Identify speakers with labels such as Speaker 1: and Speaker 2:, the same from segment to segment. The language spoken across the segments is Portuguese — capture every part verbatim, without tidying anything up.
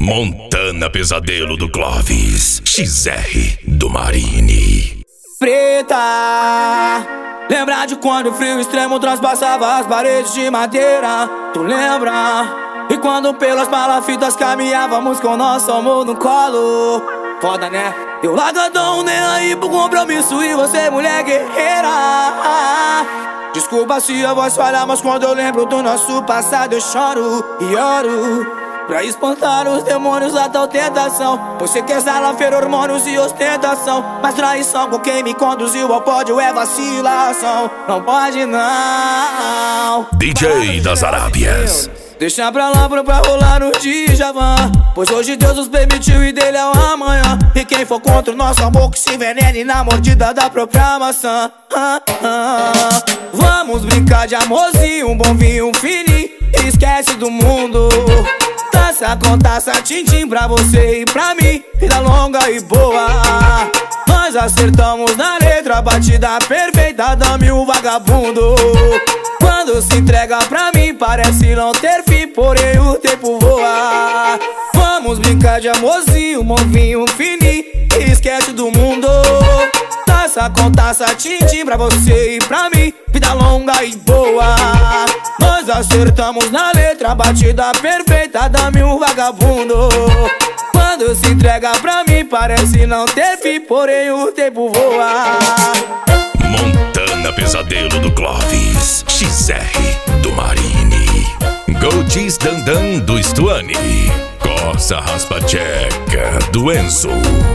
Speaker 1: Montana Pesadelo do Clóvis, X R do Marine.
Speaker 2: Preta, lembra de quando o frio extremo transpassava as paredes de madeira? Tu lembra? E quando pelas palafitas caminhávamos com nosso amor no colo? Foda, né? Eu largadão, nem aí pro compromisso, e você mulher guerreira. Desculpa se a voz falha, mas quando eu lembro do nosso passado eu choro e oro. Pra espantar os demônios da tal tentação, você quer salafeiro, hormônios e ostentação. Mas traição com quem me conduziu ao pódio é vacilação. Não pode não.
Speaker 1: D J das Arábias.
Speaker 2: Deixa pra lá pra, pra rolar no Djavan, pois hoje Deus nos permitiu e dele é o amanhã. E quem for contra o nosso amor que se envenene na mordida da própria maçã. ah, ah. Vamos brincar de amorzinho, um bom vinho, um fininho. Esquece do mundo. Taça com taça, tintim pra você e pra mim. Vida longa e boa. Nós acertamos na letra, batida perfeita, dame o vagabundo. Quando se entrega pra mim parece não ter fim, porém o tempo voa. Vamos brincar de amorzinho, um bom vinho, um fininho. Esquece do mundo. Taça com taça, tintim pra você e pra mim. Vida longa e boa. Nós acertamos na letra, batida perfeita, dame um vagabundo. Quando se entrega pra mim parece não ter fim, porém o tempo voa.
Speaker 1: Montana Pesadelo do Clóvis, X R do Marine. Goltis Dandan do Stuani, Corsa Raspa Tcheca do Enzo.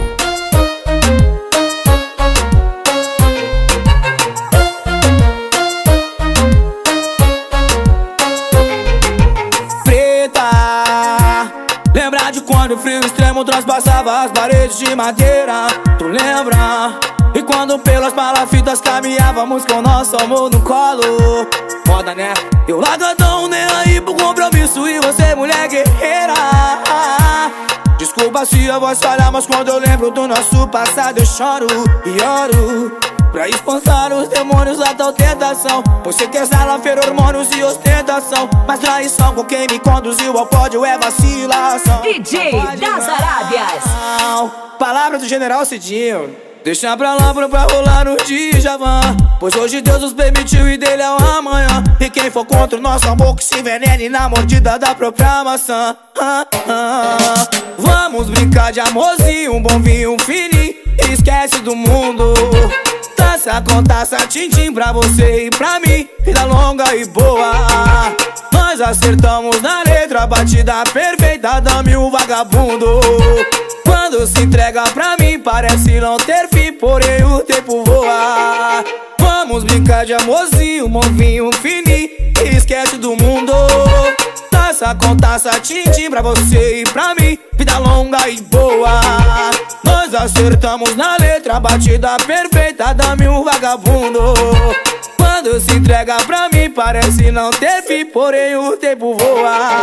Speaker 2: Lembra de quando o frio extremo transpassava as paredes de madeira? Tu lembra? E quando pelas palafitas caminhávamos com nosso amor no colo? Foda, né? Eu largadão, nem aí pro compromisso, e você mulher guerreira. Desculpa se a voz falha, mas quando eu lembro do nosso passado eu choro e oro. Pra espantar os demônios da tal tentação, você quer salafeiro, hormônios e ostentação. Mas traição com quem me conduziu ao pódio é vacilação.
Speaker 3: D J das Arábias.
Speaker 2: Palavra do General Cidinho. Deixa pra lá pra, pra rolar no Djavan, pois hoje Deus nos permitiu e dele é o amanhã. E quem for contra o nosso amor que se envenene na mordida da própria maçã. ah, ah. Vamos brincar de amorzinho, um bom vinho, um fininho. Esquece do mundo. Taça com taça, tintim pra você e pra mim. Vida longa e boa. Nós acertamos na letra, batida perfeita, dame o vagabundo. Quando se entrega pra mim parece não ter fim, porém o tempo voa. Vamos brincar de amorzinho, um bom vinho, um fininho. Esquece do mundo. Taça com taça, tintim pra você e pra mim. Vida longa e boa. Nós acertamos na letra, batida perfeita, dame um vagabundo. Quando se entrega pra mim parece não ter fim, porém o tempo voa.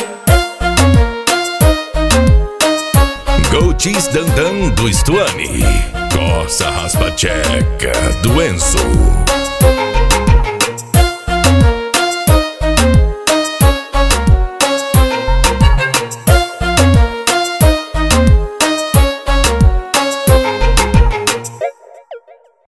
Speaker 1: Goltis Dandan do Stuani, Corsa Raspa Tcheca do Enzo.